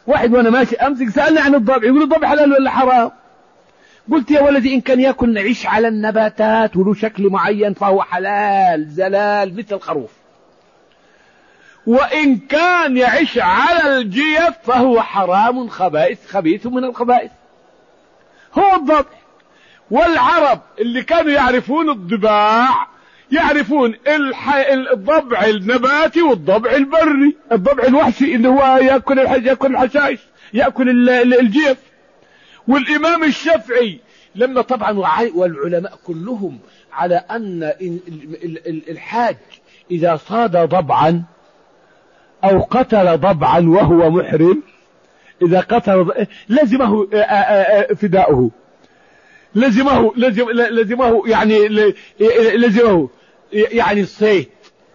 واحد وانا ماشي امسك سألني عن الضبع، يقول الضبع حلال ولا حرام؟ قلت يا ولدي إن كان يأكل عيش على النباتات وله شكل معين فهو حلال زلال مثل الخروف، وإن كان يعيش على الجيف فهو حرام خبيث من الخبائث، هو الضبع. والعرب اللي كانوا يعرفون الضباع يعرفون الضبع النباتي والضبع البري. الضبع الوحشي اللي هو يأكل الحشائش، يأكل الجيف. والإمام الشافعي لما طبعا والعلماء كلهم على أن الحاج إذا صاد ضبعا أو قتل ضبعا وهو محرم، إذا قتل لزمه فداؤه، لزمه يعني الصيد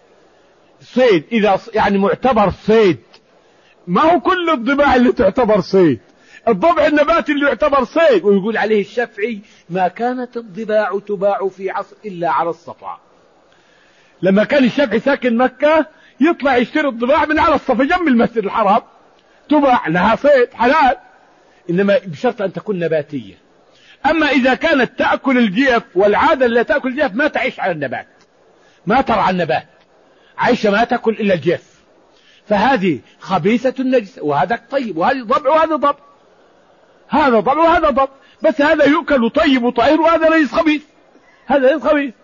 إذا يعني معتبر صيد. ما هو كل الضباع اللي تعتبر صيد، الضبع النباتي اللي يعتبر صيد. ويقول عليه الشافعي ما كانت الضباع تباع في عصر إلا على الصفا. لما كان الشافعي ساكن مكة يطلع يشتري الضباع من على الصفا جنب المسجد الحرام، تباع لها صيد حلال، إنما بشرط أن تكون نباتية. أما إذا كانت تأكل الجيف، والعادة اللي تأكل الجيف ما تعيش على النبات، ما ترعى النبات، عايشة ما تأكل إلا الجيف، فهذه خبيثة النجسة. وهذا طيب، وهذا ضبع وهذا ضبع، هذا ضبع وهذا ضبع، بس هذا يؤكل طيب وطاهر وهذا ليس خبيث، هذا ليس خبيث.